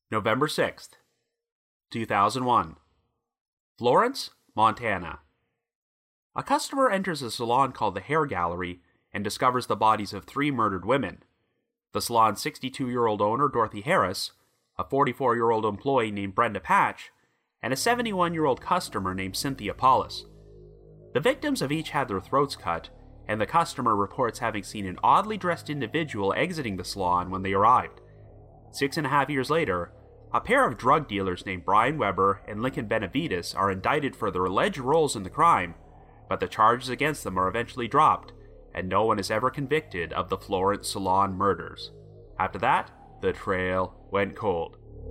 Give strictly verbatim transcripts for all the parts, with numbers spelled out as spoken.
November sixth, two thousand one. Florence, Montana. A customer enters a salon called the Hair Gallery and discovers the bodies of three murdered women. The salon's sixty-two-year-old owner, Dorothy Harris, a forty-four-year-old employee named Brenda Patch, and a seventy-one-year-old customer named Cynthia Paulus. The victims have each had their throats cut, and the customer reports having seen an oddly dressed individual exiting the salon when they arrived. Six and a half years later, a pair of drug dealers named Brian Weber and Lincoln Benavides are indicted for their alleged roles in the crime, but the charges against them are eventually dropped, and no one is ever convicted of the Florence salon murders. After that, the trail went cold.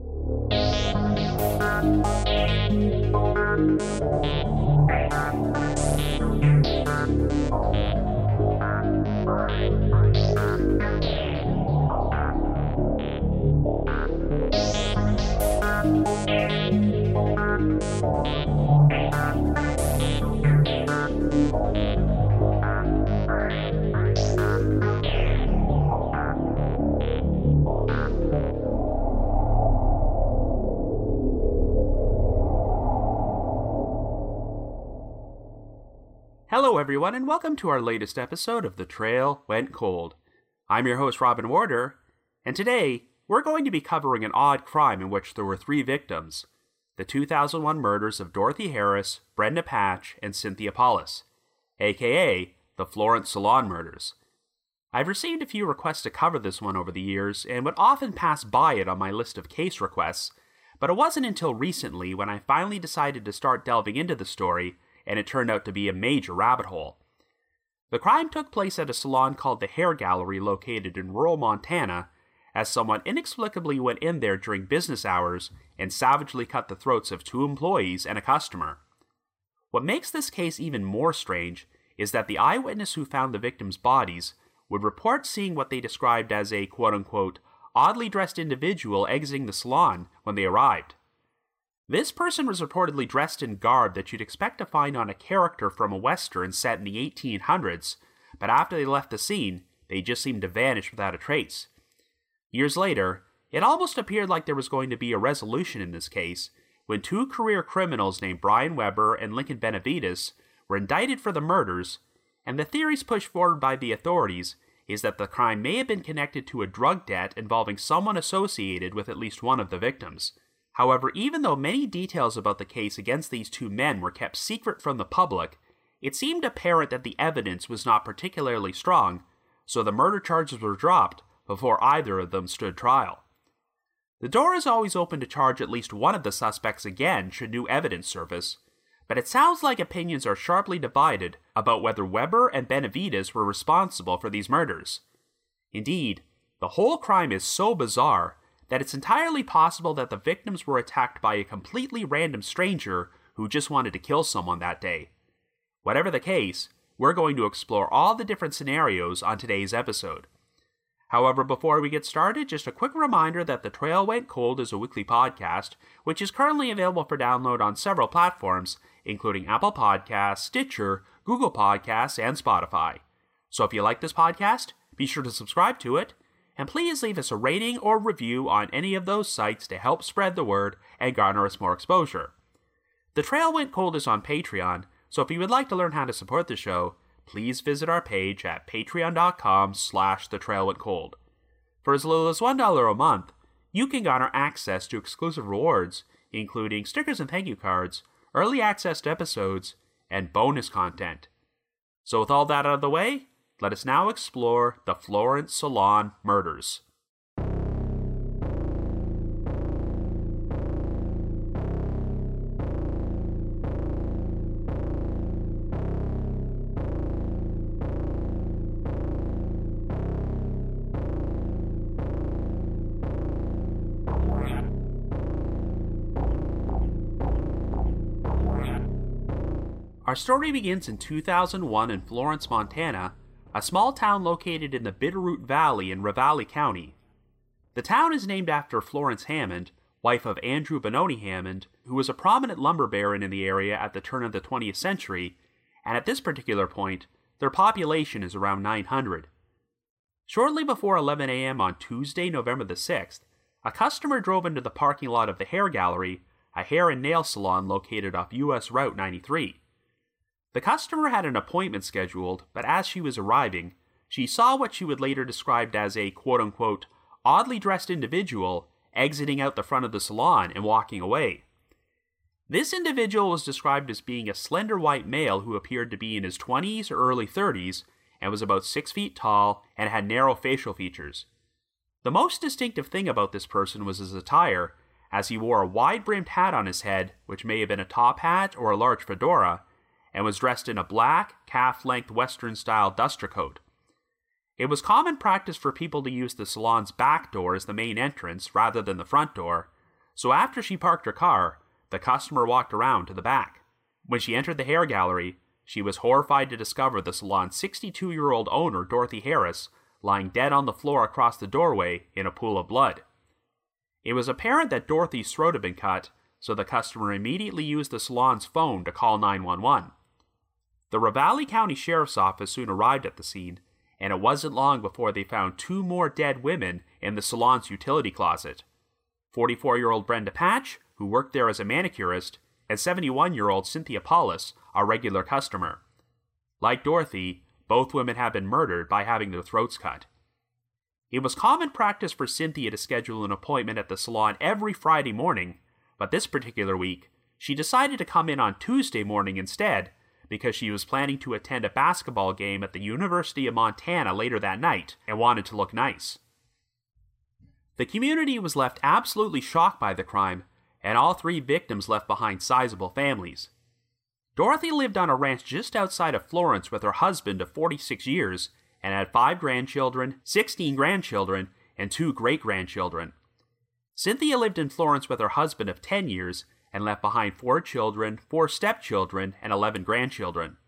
Hello everyone, and welcome to our latest episode of The Trail Went Cold. I'm your host, Robin Warder, and today we're going to be covering an odd crime in which there were three victims: the two thousand one murders of Dorothy Harris, Brenda Patch, and Cynthia Paulus, aka the Florence Salon murders. I've received a few requests to cover this one over the years, and would often pass by it on my list of case requests, but it wasn't until recently when I finally decided to start delving into the story, and it turned out to be a major rabbit hole. The crime took place at a salon called the Hair Gallery located in rural Montana, as someone inexplicably went in there during business hours and savagely cut the throats of two employees and a customer. What makes this case even more strange is that the eyewitness who found the victims' bodies would report seeing what they described as a quote-unquote oddly dressed individual exiting the salon when they arrived. This person was reportedly dressed in garb that you'd expect to find on a character from a western set in the eighteen hundreds, but after they left the scene, they just seemed to vanish without a trace. Years later, it almost appeared like there was going to be a resolution in this case, when two career criminals named Brian Weber and Lincoln Benavides were indicted for the murders, and the theories pushed forward by the authorities is that the crime may have been connected to a drug debt involving someone associated with at least one of the victims. However, even though many details about the case against these two men were kept secret from the public, it seemed apparent that the evidence was not particularly strong, so the murder charges were dropped before either of them stood trial. The door is always open to charge at least one of the suspects again should new evidence surface, but it sounds like opinions are sharply divided about whether Weber and Benavides were responsible for these murders. Indeed, the whole crime is so bizarre that it's entirely possible that the victims were attacked by a completely random stranger who just wanted to kill someone that day. Whatever the case, we're going to explore all the different scenarios on today's episode. However, before we get started, just a quick reminder that The Trail Went Cold is a weekly podcast, which is currently available for download on several platforms, including Apple Podcasts, Stitcher, Google Podcasts, and Spotify. So if you like this podcast, be sure to subscribe to it, and please leave us a rating or review on any of those sites to help spread the word and garner us more exposure. The Trail Went Cold is on Patreon, so if you would like to learn how to support the show, please visit our page at patreon.com slash the trail went cold. For as little as one dollar a month, you can garner access to exclusive rewards, including stickers and thank you cards, early access to episodes, and bonus content. So with all that out of the way, let us now explore the Florence Salon murders. Our story begins in two thousand one in Florence, Montana, a small town located in the Bitterroot Valley in Ravalli County. The town is named after Florence Hammond, wife of Andrew Benoni Hammond, who was a prominent lumber baron in the area at the turn of the twentieth century, and at this particular point, their population is around nine hundred. Shortly before eleven a.m. on Tuesday, November the sixth, a customer drove into the parking lot of the Hair Gallery, a hair and nail salon located off U S Route ninety-three. The customer had an appointment scheduled, but as she was arriving, she saw what she would later describe as a quote-unquote oddly dressed individual exiting out the front of the salon and walking away. This individual was described as being a slender white male who appeared to be in his twenties or early thirties and was about six feet tall and had narrow facial features. The most distinctive thing about this person was his attire, as he wore a wide-brimmed hat on his head, which may have been a top hat or a large fedora, and was dressed in a black, calf-length Western-style duster coat. It was common practice for people to use the salon's back door as the main entrance rather than the front door, so after she parked her car, the customer walked around to the back. When she entered the hair gallery, she was horrified to discover the salon's sixty-two-year-old owner, Dorothy Harris, lying dead on the floor across the doorway in a pool of blood. It was apparent that Dorothy's throat had been cut, so the customer immediately used the salon's phone to call nine one one. The Ravalli County Sheriff's Office soon arrived at the scene, and it wasn't long before they found two more dead women in the salon's utility closet. forty-four-year-old Brenda Patch, who worked there as a manicurist, and seventy-one-year-old Cynthia Paulus, a regular customer. Like Dorothy, both women had been murdered by having their throats cut. It was common practice for Cynthia to schedule an appointment at the salon every Friday morning, but this particular week, she decided to come in on Tuesday morning instead, because she was planning to attend a basketball game at the University of Montana later that night and wanted to look nice. The community was left absolutely shocked by the crime, and all three victims left behind sizable families. Dorothy lived on a ranch just outside of Florence with her husband of forty-six years and had five grandchildren, sixteen grandchildren, and two great-grandchildren. Cynthia lived in Florence with her husband of ten years and left behind four children, four stepchildren, and eleven grandchildren.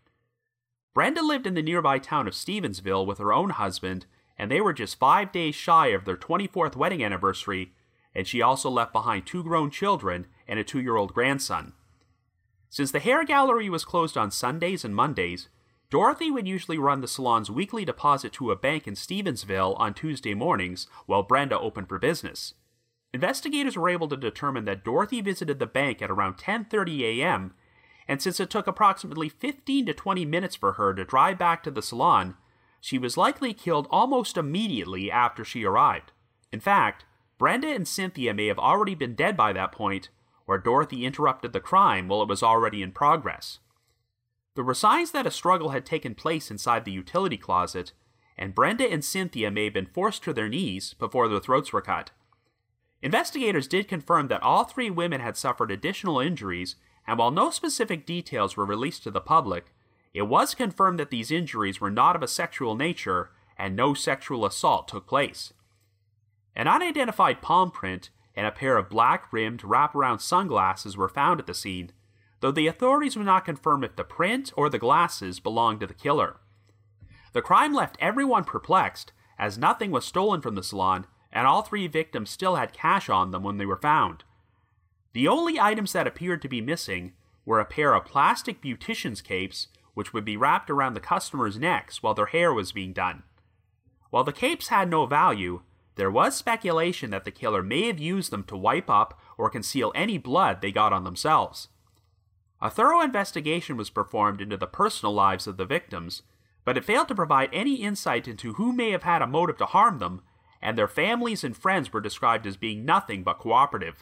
Brenda lived in the nearby town of Stevensville with her own husband, and they were just five days shy of their twenty-fourth wedding anniversary, and she also left behind two grown children and a two-year-old grandson. Since the hair gallery was closed on Sundays and Mondays, Dorothy would usually run the salon's weekly deposit to a bank in Stevensville on Tuesday mornings while Brenda opened for business. Investigators were able to determine that Dorothy visited the bank at around ten thirty a.m., and since it took approximately fifteen to twenty minutes for her to drive back to the salon, she was likely killed almost immediately after she arrived. In fact, Brenda and Cynthia may have already been dead by that point, or Dorothy interrupted the crime while it was already in progress. There were signs that a struggle had taken place inside the utility closet, and Brenda and Cynthia may have been forced to their knees before their throats were cut. Investigators did confirm that all three women had suffered additional injuries, and while no specific details were released to the public, it was confirmed that these injuries were not of a sexual nature and no sexual assault took place. An unidentified palm print and a pair of black-rimmed wraparound sunglasses were found at the scene, though the authorities would not confirm if the print or the glasses belonged to the killer. The crime left everyone perplexed, as nothing was stolen from the salon, and all three victims still had cash on them when they were found. The only items that appeared to be missing were a pair of plastic beautician's capes, which would be wrapped around the customers' necks while their hair was being done. While the capes had no value, there was speculation that the killer may have used them to wipe up or conceal any blood they got on themselves. A thorough investigation was performed into the personal lives of the victims, but it failed to provide any insight into who may have had a motive to harm them, and their families and friends were described as being nothing but cooperative.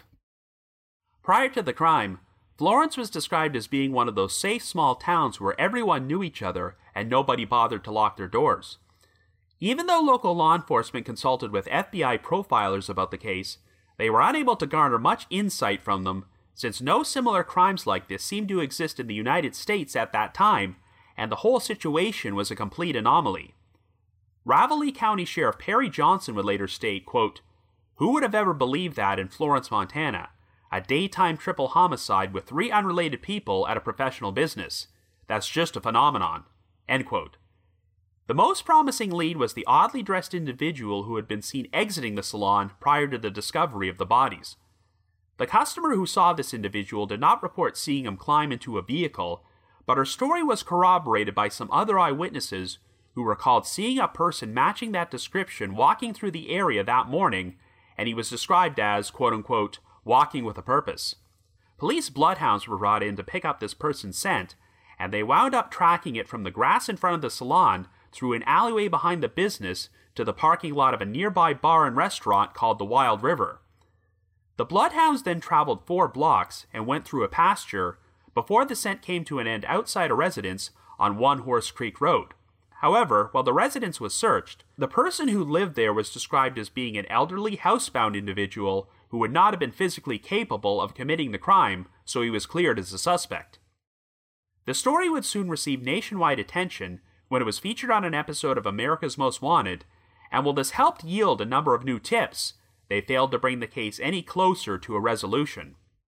Prior to the crime, Florence was described as being one of those safe small towns where everyone knew each other and nobody bothered to lock their doors. Even though local law enforcement consulted with F B I profilers about the case, they were unable to garner much insight from them, since no similar crimes like this seemed to exist in the United States at that time, and the whole situation was a complete anomaly. Ravalli County Sheriff Perry Johnson would later state, quote, "Who would have ever believed that in Florence, Montana? A daytime triple homicide with three unrelated people at a professional business. That's just a phenomenon." End quote. The most promising lead was the oddly dressed individual who had been seen exiting the salon prior to the discovery of the bodies. The customer who saw this individual did not report seeing him climb into a vehicle, but her story was corroborated by some other eyewitnesses who recalled seeing a person matching that description walking through the area that morning, and he was described as, quote-unquote, walking with a purpose. Police bloodhounds were brought in to pick up this person's scent, and they wound up tracking it from the grass in front of the salon through an alleyway behind the business to the parking lot of a nearby bar and restaurant called the Wild River. The bloodhounds then traveled four blocks and went through a pasture before the scent came to an end outside a residence on One Horse Creek Road. However, while the residence was searched, the person who lived there was described as being an elderly, housebound individual who would not have been physically capable of committing the crime, so he was cleared as a suspect. The story would soon receive nationwide attention when it was featured on an episode of America's Most Wanted, and while this helped yield a number of new tips, they failed to bring the case any closer to a resolution.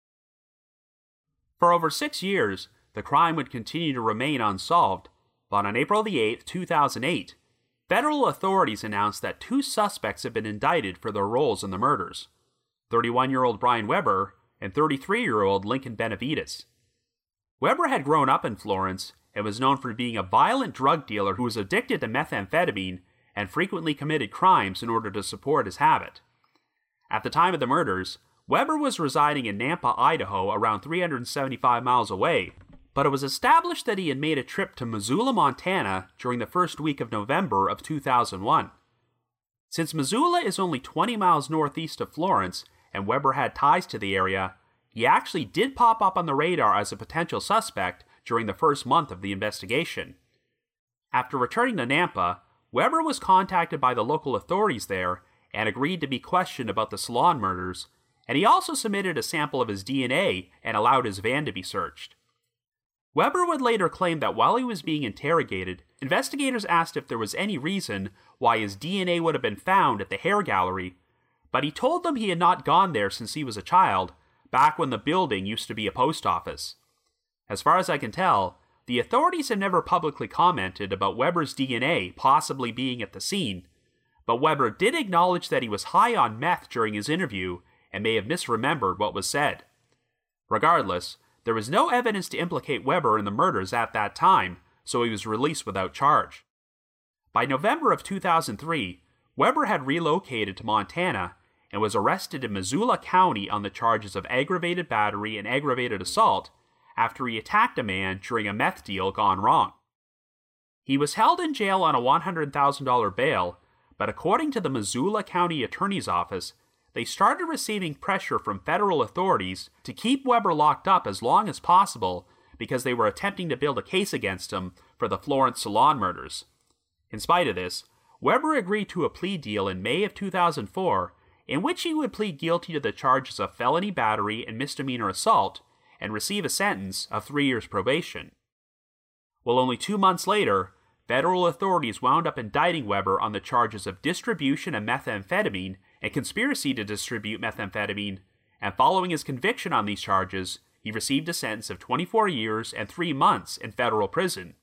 For over six years, the crime would continue to remain unsolved, but on April the eighth, two thousand eight, federal authorities announced that two suspects had been indicted for their roles in the murders, thirty-one-year-old Brian Weber and thirty-three-year-old Lincoln Benavides. Weber had grown up in Florence and was known for being a violent drug dealer who was addicted to methamphetamine and frequently committed crimes in order to support his habit. At the time of the murders, Weber was residing in Nampa, Idaho, around three hundred seventy-five miles away, but it was established that he had made a trip to Missoula, Montana during the first week of November of two thousand one. Since Missoula is only twenty miles northeast of Florence and Weber had ties to the area, he actually did pop up on the radar as a potential suspect during the first month of the investigation. After returning to Nampa, Weber was contacted by the local authorities there and agreed to be questioned about the salon murders, and he also submitted a sample of his D N A and allowed his van to be searched. Weber would later claim that while he was being interrogated, investigators asked if there was any reason why his D N A would have been found at the hair gallery, but he told them he had not gone there since he was a child, back when the building used to be a post office. As far as I can tell, the authorities have never publicly commented about Weber's D N A possibly being at the scene, but Weber did acknowledge that he was high on meth during his interview and may have misremembered what was said. Regardless, there was no evidence to implicate Weber in the murders at that time, so he was released without charge. By November of two thousand three, Weber had relocated to Montana and was arrested in Missoula County on the charges of aggravated battery and aggravated assault after he attacked a man during a meth deal gone wrong. He was held in jail on a one hundred thousand dollars bail, but according to the Missoula County Attorney's Office, they started receiving pressure from federal authorities to keep Weber locked up as long as possible because they were attempting to build a case against him for the Florence salon murders. In spite of this, Weber agreed to a plea deal in May of two thousand four in which he would plead guilty to the charges of felony battery and misdemeanor assault and receive a sentence of three years probation. Well, only two months later, federal authorities wound up indicting Weber on the charges of distribution of methamphetamine and conspiracy to distribute methamphetamine, and following his conviction on these charges, he received a sentence of twenty-four years and three months in federal prison.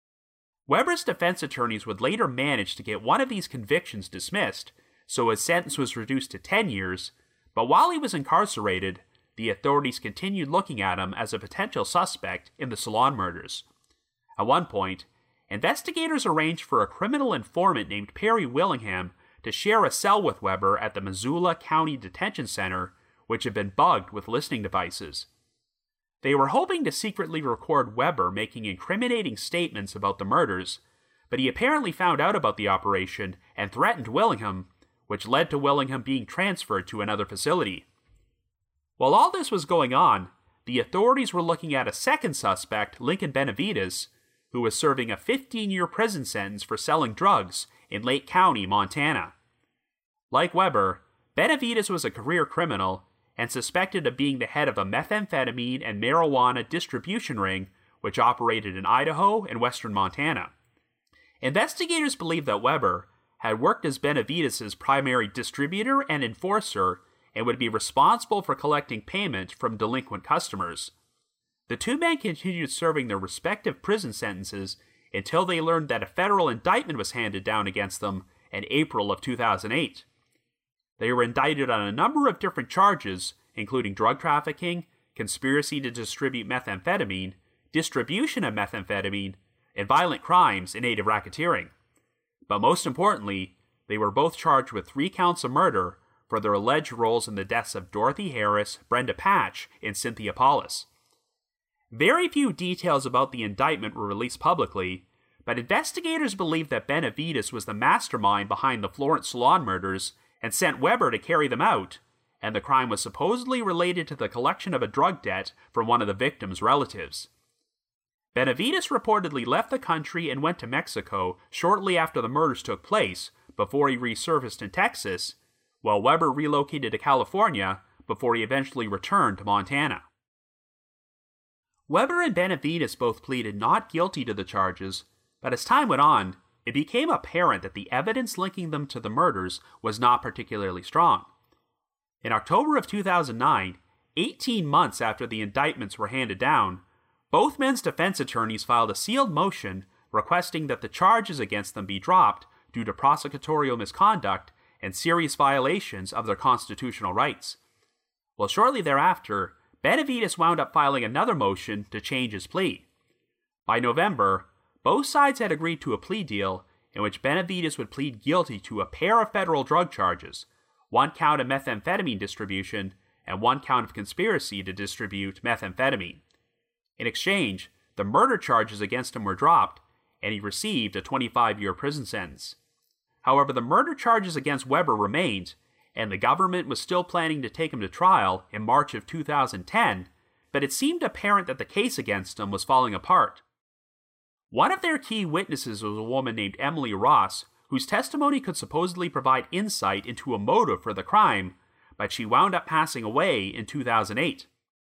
Weber's defense attorneys would later manage to get one of these convictions dismissed, so his sentence was reduced to ten years, but while he was incarcerated, the authorities continued looking at him as a potential suspect in the salon murders. At one point, investigators arranged for a criminal informant named Perry Willingham to share a cell with Weber at the Missoula County Detention Center, which had been bugged with listening devices. They were hoping to secretly record Weber making incriminating statements about the murders, but he apparently found out about the operation and threatened Willingham, which led to Willingham being transferred to another facility. While all this was going on, the authorities were looking at a second suspect, Lincoln Benavides, who was serving a fifteen-year prison sentence for selling drugs in Lake County, Montana. Like Weber, Benavides was a career criminal and suspected of being the head of a methamphetamine and marijuana distribution ring which operated in Idaho and western Montana. Investigators believe that Weber had worked as Benavides' primary distributor and enforcer and would be responsible for collecting payment from delinquent customers. The two men continued serving their respective prison sentences until they learned that a federal indictment was handed down against them in April of two thousand eight. They were indicted on a number of different charges, including drug trafficking, conspiracy to distribute methamphetamine, distribution of methamphetamine, and violent crimes in aid of racketeering. But most importantly, they were both charged with three counts of murder for their alleged roles in the deaths of Dorothy Harris, Brenda Patch, and Cynthia Paulus. Very few details about the indictment were released publicly, but investigators believe that Benavides was the mastermind behind the Florence salon murders and sent Weber to carry them out, and the crime was supposedly related to the collection of a drug debt from one of the victims' relatives. Benavides reportedly left the country and went to Mexico shortly after the murders took place, before he resurfaced in Texas, while Weber relocated to California before he eventually returned to Montana. Weber and Benavides both pleaded not guilty to the charges, but as time went on, it became apparent that the evidence linking them to the murders was not particularly strong. In October of two thousand nine, eighteen months after the indictments were handed down, both men's defense attorneys filed a sealed motion requesting that the charges against them be dropped due to prosecutorial misconduct and serious violations of their constitutional rights. Well, shortly thereafter, Benavides wound up filing another motion to change his plea. By November, both sides had agreed to a plea deal in which Benavides would plead guilty to a pair of federal drug charges, one count of methamphetamine distribution and one count of conspiracy to distribute methamphetamine. In exchange, the murder charges against him were dropped, and he received a twenty-five-year prison sentence. However, the murder charges against Weber remained, and the government was still planning to take him to trial in March of two thousand ten, but it seemed apparent that the case against him was falling apart. One of their key witnesses was a woman named Emily Ross, whose testimony could supposedly provide insight into a motive for the crime, but she wound up passing away in two thousand eight.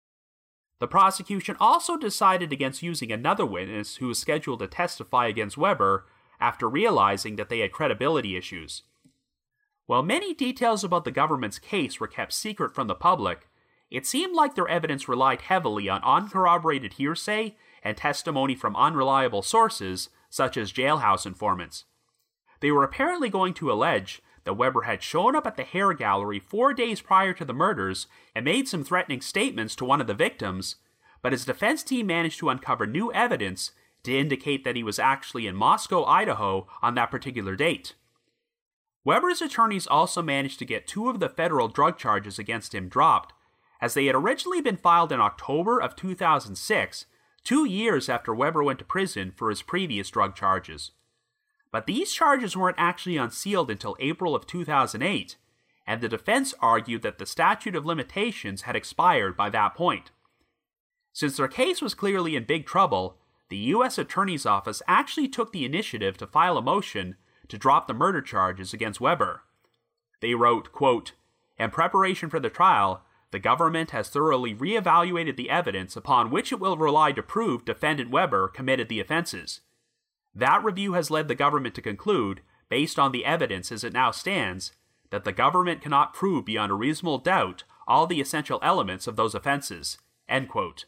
The prosecution also decided against using another witness who was scheduled to testify against Weber after realizing that they had credibility issues. While many details about the government's case were kept secret from the public, it seemed like their evidence relied heavily on uncorroborated hearsay and testimony from unreliable sources, such as jailhouse informants. They were apparently going to allege that Weber had shown up at the hair gallery four days prior to the murders and made some threatening statements to one of the victims, but his defense team managed to uncover new evidence to indicate that he was actually in Moscow, Idaho on that particular date. Weber's attorneys also managed to get two of the federal drug charges against him dropped, as they had originally been filed in October of two thousand six, two years after Weber went to prison for his previous drug charges. But these charges weren't actually unsealed until April of two thousand eight, and the defense argued that the statute of limitations had expired by that point. Since their case was clearly in big trouble, the U S Attorney's Office actually took the initiative to file a motion to drop the murder charges against Weber. They wrote, quote, "In preparation for the trial, the government has thoroughly re-evaluated the evidence upon which it will rely to prove defendant Weber committed the offenses. That review has led the government to conclude, based on the evidence as it now stands, that the government cannot prove beyond a reasonable doubt all the essential elements of those offenses." End quote.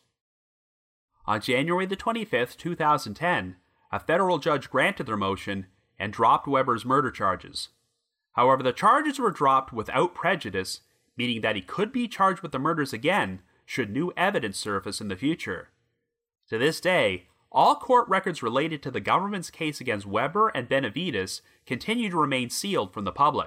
On January the twenty-fifth, two thousand ten, a federal judge granted their motion and dropped Weber's murder charges. However, the charges were dropped without prejudice, meaning that he could be charged with the murders again should new evidence surface in the future. To this day, all court records related to the government's case against Weber and Benavides continue to remain sealed from the public.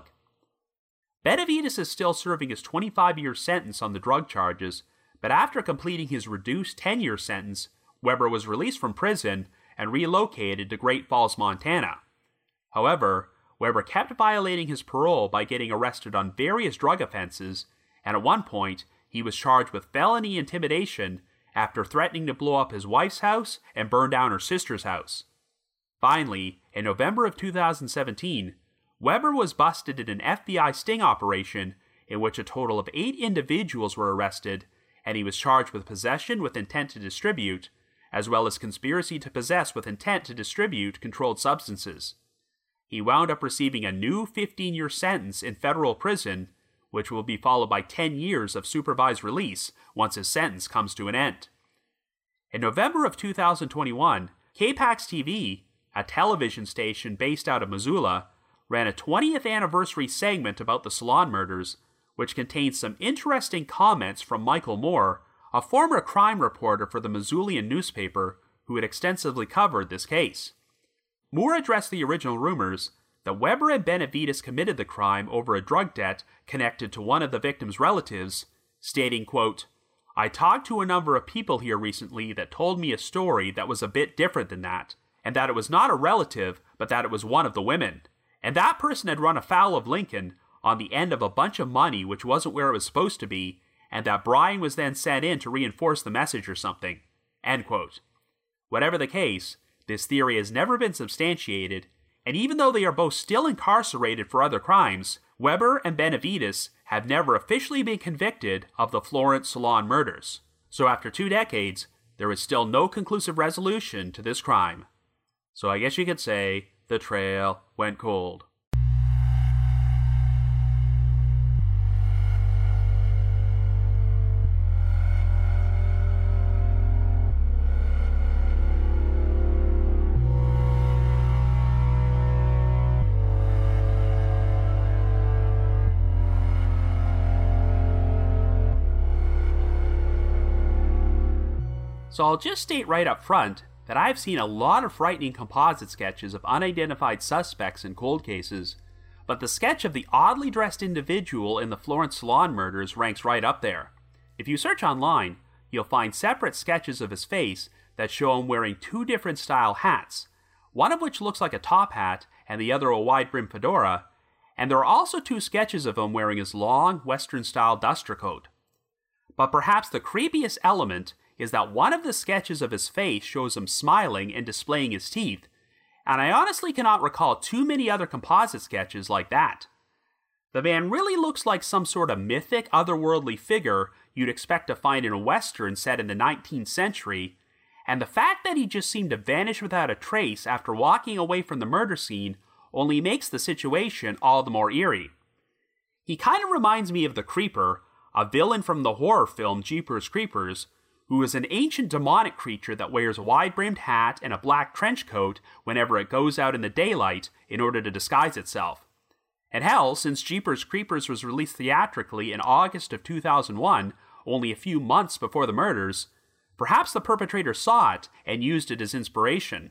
Benavides is still serving his twenty-five-year sentence on the drug charges, but after completing his reduced ten-year sentence, Weber was released from prison and relocated to Great Falls, Montana. However, Weber kept violating his parole by getting arrested on various drug offenses, and at one point, he was charged with felony intimidation after threatening to blow up his wife's house and burn down her sister's house. Finally, in November of two thousand seventeen, Weber was busted in an F B I sting operation in which a total of eight individuals were arrested, and he was charged with possession with intent to distribute, as well as conspiracy to possess with intent to distribute controlled substances. He wound up receiving a new fifteen-year sentence in federal prison, which will be followed by ten years of supervised release once his sentence comes to an end. In November of two thousand twenty-one, K PAX T V, a television station based out of Missoula, ran a twentieth anniversary segment about the salon murders, which contained some interesting comments from Michael Moore, a former crime reporter for the Missoulian newspaper who had extensively covered this case. Moore addressed the original rumors, that Weber and Benavides committed the crime over a drug debt connected to one of the victim's relatives, stating, quote, "I talked to a number of people here recently that told me a story that was a bit different than that, and that it was not a relative, but that it was one of the women. And that person had run afoul of Lincoln on the end of a bunch of money which wasn't where it was supposed to be, and that Brian was then sent in to reinforce the message or something." End quote. Whatever the case, this theory has never been substantiated, and even though they are both still incarcerated for other crimes, Weber and Benavides have never officially been convicted of the Florence Salon murders. So after two decades, there is still no conclusive resolution to this crime. So I guess you could say the trail went cold. So I'll just state right up front that I've seen a lot of frightening composite sketches of unidentified suspects in cold cases, but the sketch of the oddly dressed individual in the Florence Salon murders ranks right up there. If you search online, you'll find separate sketches of his face that show him wearing two different style hats, one of which looks like a top hat and the other a wide-brimmed fedora, and there are also two sketches of him wearing his long, Western-style duster coat. But perhaps the creepiest element is that one of the sketches of his face shows him smiling and displaying his teeth, and I honestly cannot recall too many other composite sketches like that. The man really looks like some sort of mythic, otherworldly figure you'd expect to find in a western set in the nineteenth century, and the fact that he just seemed to vanish without a trace after walking away from the murder scene only makes the situation all the more eerie. He kind of reminds me of the Creeper, a villain from the horror film Jeepers Creepers, who is an ancient demonic creature that wears a wide-brimmed hat and a black trench coat whenever it goes out in the daylight in order to disguise itself. And hell, since Jeepers Creepers was released theatrically in August of two thousand one, only a few months before the murders, perhaps the perpetrator saw it and used it as inspiration.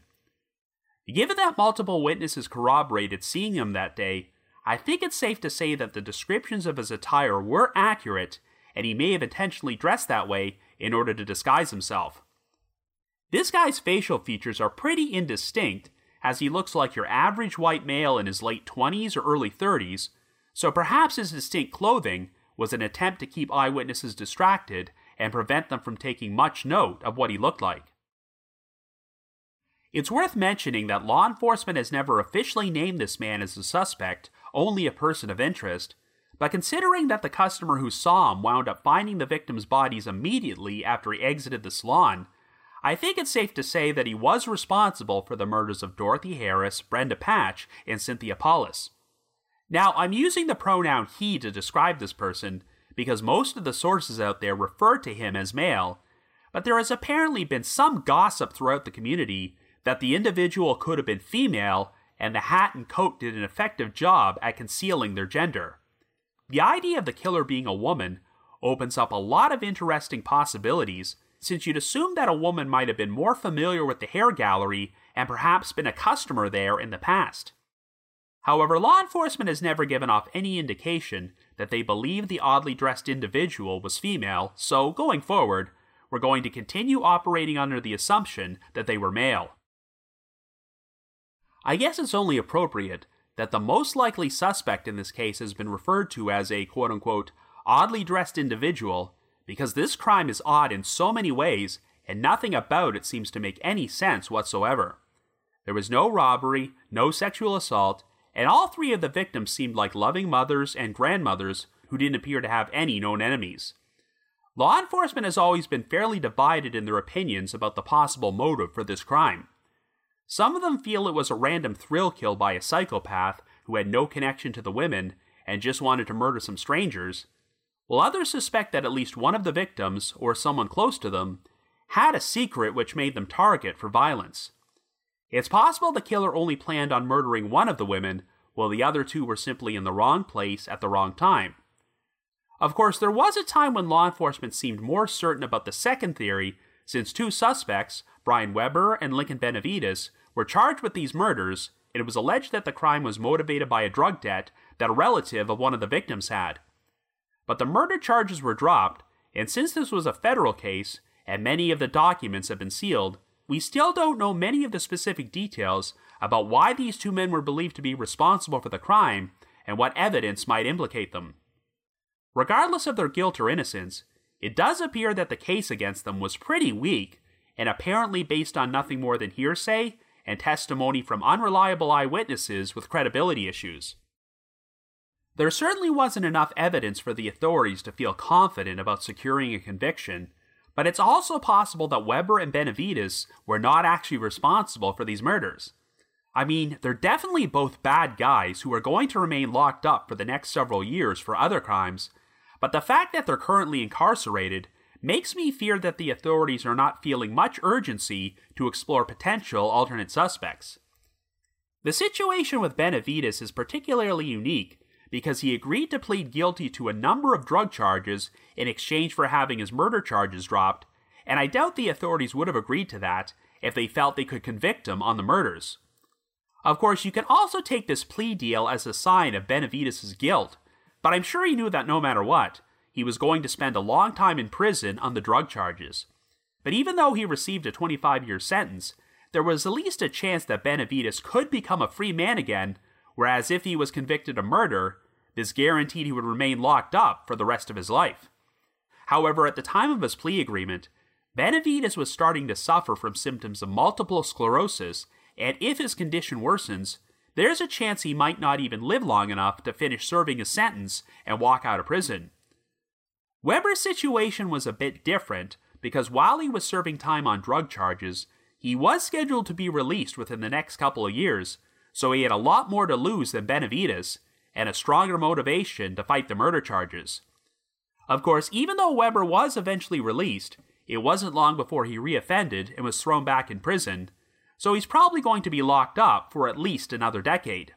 Given that multiple witnesses corroborated seeing him that day, I think it's safe to say that the descriptions of his attire were accurate, and he may have intentionally dressed that way in order to disguise himself. This guy's facial features are pretty indistinct, as he looks like your average white male in his late twenties or early thirties, so perhaps his distinct clothing was an attempt to keep eyewitnesses distracted and prevent them from taking much note of what he looked like. It's worth mentioning that law enforcement has never officially named this man as a suspect, only a person of interest, but considering that the customer who saw him wound up finding the victim's bodies immediately after he exited the salon, I think it's safe to say that he was responsible for the murders of Dorothy Harris, Brenda Patch, and Cynthia Paulus. Now, I'm using the pronoun he to describe this person because most of the sources out there refer to him as male, but there has apparently been some gossip throughout the community that the individual could have been female and the hat and coat did an effective job at concealing their gender. The idea of the killer being a woman opens up a lot of interesting possibilities, since you'd assume that a woman might have been more familiar with the hair gallery and perhaps been a customer there in the past. However, law enforcement has never given off any indication that they believe the oddly dressed individual was female, so going forward, we're going to continue operating under the assumption that they were male. I guess it's only appropriate that the most likely suspect in this case has been referred to as a quote-unquote oddly dressed individual because this crime is odd in so many ways and nothing about it seems to make any sense whatsoever. There was no robbery, no sexual assault, and all three of the victims seemed like loving mothers and grandmothers who didn't appear to have any known enemies. Law enforcement has always been fairly divided in their opinions about the possible motive for this crime. Some of them feel it was a random thrill kill by a psychopath who had no connection to the women and just wanted to murder some strangers, while others suspect that at least one of the victims, or someone close to them, had a secret which made them target for violence. It's possible the killer only planned on murdering one of the women, while the other two were simply in the wrong place at the wrong time. Of course, there was a time when law enforcement seemed more certain about the second theory, since two suspects, Brian Weber and Lincoln Benavides, were charged with these murders, and it was alleged that the crime was motivated by a drug debt that a relative of one of the victims had. But the murder charges were dropped, and since this was a federal case, and many of the documents have been sealed, we still don't know many of the specific details about why these two men were believed to be responsible for the crime and what evidence might implicate them. Regardless of their guilt or innocence, it does appear that the case against them was pretty weak and apparently based on nothing more than hearsay and testimony from unreliable eyewitnesses with credibility issues. There certainly wasn't enough evidence for the authorities to feel confident about securing a conviction, but it's also possible that Weber and Benavides were not actually responsible for these murders. I mean, they're definitely both bad guys who are going to remain locked up for the next several years for other crimes, but the fact that they're currently incarcerated makes me fear that the authorities are not feeling much urgency to explore potential alternate suspects. The situation with Benavides is particularly unique because he agreed to plead guilty to a number of drug charges in exchange for having his murder charges dropped, and I doubt the authorities would have agreed to that if they felt they could convict him on the murders. Of course, you can also take this plea deal as a sign of Benavides' guilt, but I'm sure he knew that no matter what, he was going to spend a long time in prison on the drug charges. But even though he received a twenty-five-year sentence, there was at least a chance that Benavides could become a free man again, whereas if he was convicted of murder, this guaranteed he would remain locked up for the rest of his life. However, at the time of his plea agreement, Benavides was starting to suffer from symptoms of multiple sclerosis, and if his condition worsens, there's a chance he might not even live long enough to finish serving his sentence and walk out of prison. Weber's situation was a bit different because while he was serving time on drug charges, he was scheduled to be released within the next couple of years, so he had a lot more to lose than Benavides, and a stronger motivation to fight the murder charges. Of course, even though Weber was eventually released, it wasn't long before he reoffended and was thrown back in prison, so he's probably going to be locked up for at least another decade.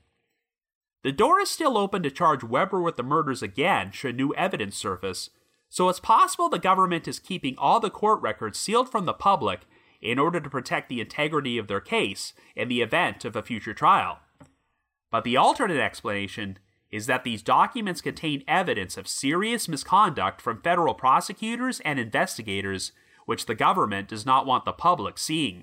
The door is still open to charge Weber with the murders again should new evidence surface, so it's possible the government is keeping all the court records sealed from the public in order to protect the integrity of their case in the event of a future trial. But the alternate explanation is that these documents contain evidence of serious misconduct from federal prosecutors and investigators, which the government does not want the public seeing.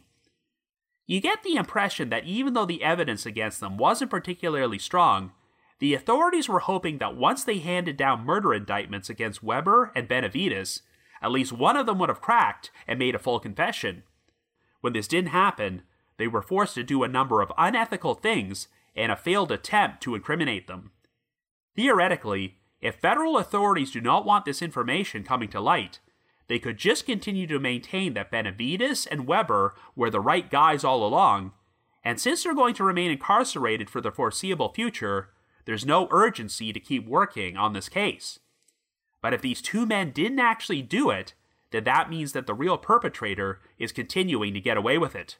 You get the impression that even though the evidence against them wasn't particularly strong, the authorities were hoping that once they handed down murder indictments against Weber and Benavides, at least one of them would have cracked and made a full confession. When this didn't happen, they were forced to do a number of unethical things in a failed attempt to incriminate them. Theoretically, if federal authorities do not want this information coming to light, they could just continue to maintain that Benavides and Weber were the right guys all along, and since they're going to remain incarcerated for the foreseeable future, there's no urgency to keep working on this case. But if these two men didn't actually do it, then that means that the real perpetrator is continuing to get away with it.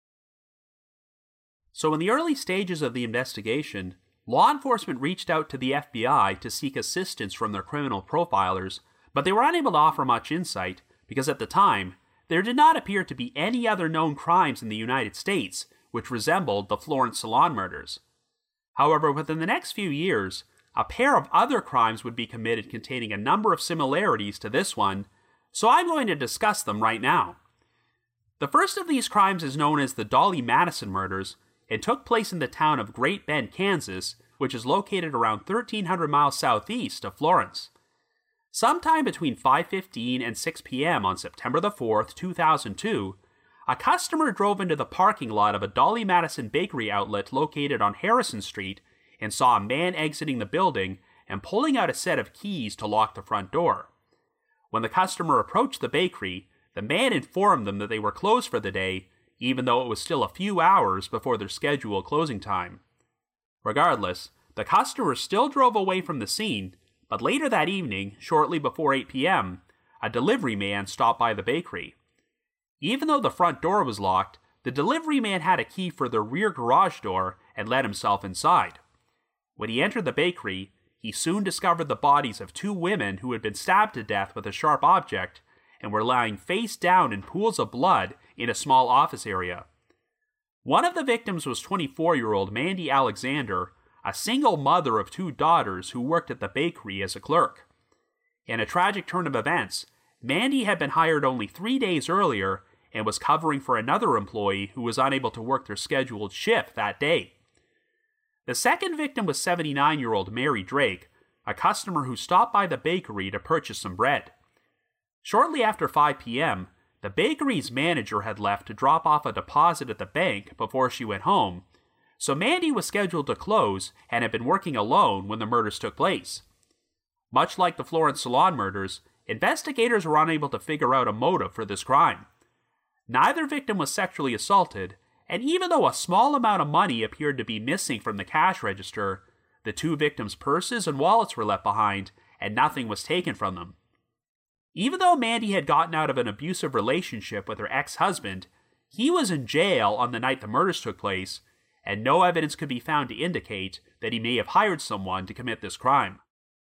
So in the early stages of the investigation, law enforcement reached out to the F B I to seek assistance from their criminal profilers, but they were unable to offer much insight because at the time, there did not appear to be any other known crimes in the United States which resembled the Florence Salon murders. However, within the next few years, a pair of other crimes would be committed containing a number of similarities to this one, so I'm going to discuss them right now. The first of these crimes is known as the Dolly Madison murders, and took place in the town of Great Bend, Kansas, which is located around thirteen hundred miles southeast of Florence. Sometime between five fifteen and six p.m. on September the fourth, two thousand two, a customer drove into the parking lot of a Dolly Madison bakery outlet located on Harrison Street and saw a man exiting the building and pulling out a set of keys to lock the front door. When the customer approached the bakery, the man informed them that they were closed for the day, even though it was still a few hours before their scheduled closing time. Regardless, the customer still drove away from the scene, but later that evening, shortly before eight p.m., a delivery man stopped by the bakery. Even though the front door was locked, the delivery man had a key for the rear garage door and let himself inside. When he entered the bakery, he soon discovered the bodies of two women who had been stabbed to death with a sharp object and were lying face down in pools of blood in a small office area. One of the victims was twenty-four-year-old Mandy Alexander, a single mother of two daughters who worked at the bakery as a clerk. In a tragic turn of events, Mandy had been hired only three days earlier and was covering for another employee who was unable to work their scheduled shift that day. The second victim was seventy-nine-year-old Mary Drake, a customer who stopped by the bakery to purchase some bread. Shortly after five p.m., the bakery's manager had left to drop off a deposit at the bank before she went home, so Mandy was scheduled to close and had been working alone when the murders took place. Much like the Florence Salon murders, investigators were unable to figure out a motive for this crime. Neither victim was sexually assaulted, and even though a small amount of money appeared to be missing from the cash register, the two victims' purses and wallets were left behind, and nothing was taken from them. Even though Mandy had gotten out of an abusive relationship with her ex-husband, he was in jail on the night the murders took place, and no evidence could be found to indicate that he may have hired someone to commit this crime.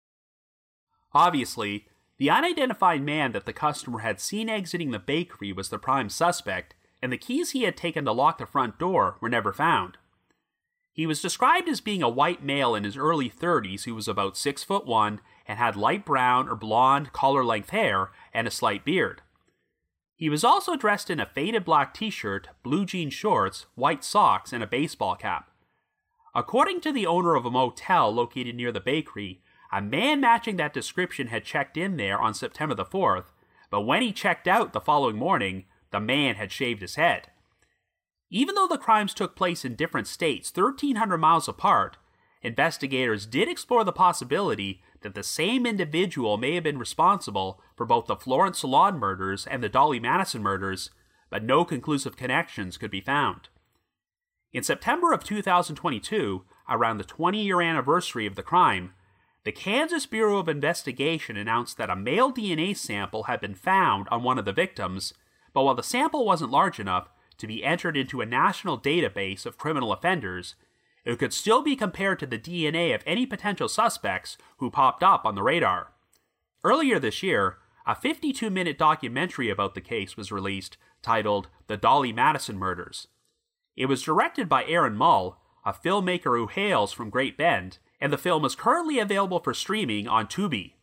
Obviously, the unidentified man that the customer had seen exiting the bakery was the prime suspect, and the keys he had taken to lock the front door were never found. He was described as being a white male in his early thirties who was about six foot one and had light brown or blonde collar-length hair and a slight beard. He was also dressed in a faded black t-shirt, blue jean shorts, white socks, and a baseball cap. According to the owner of a motel located near the bakery, a man matching that description had checked in there on September the fourth, but when he checked out the following morning, the man had shaved his head. Even though the crimes took place in different states thirteen hundred miles apart, investigators did explore the possibility that the same individual may have been responsible for both the Florence Salon murders and the Dolly Madison murders, but no conclusive connections could be found. In September of two thousand twenty-two, around the twenty-year anniversary of the crime, the Kansas Bureau of Investigation announced that a male D N A sample had been found on one of the victims, but while the sample wasn't large enough to be entered into a national database of criminal offenders, it could still be compared to the D N A of any potential suspects who popped up on the radar. Earlier this year, a fifty-two minute documentary about the case was released titled The Dolly Madison Murders. It was directed by Aaron Mull, a filmmaker who hails from Great Bend, and the film is currently available for streaming on Tubi.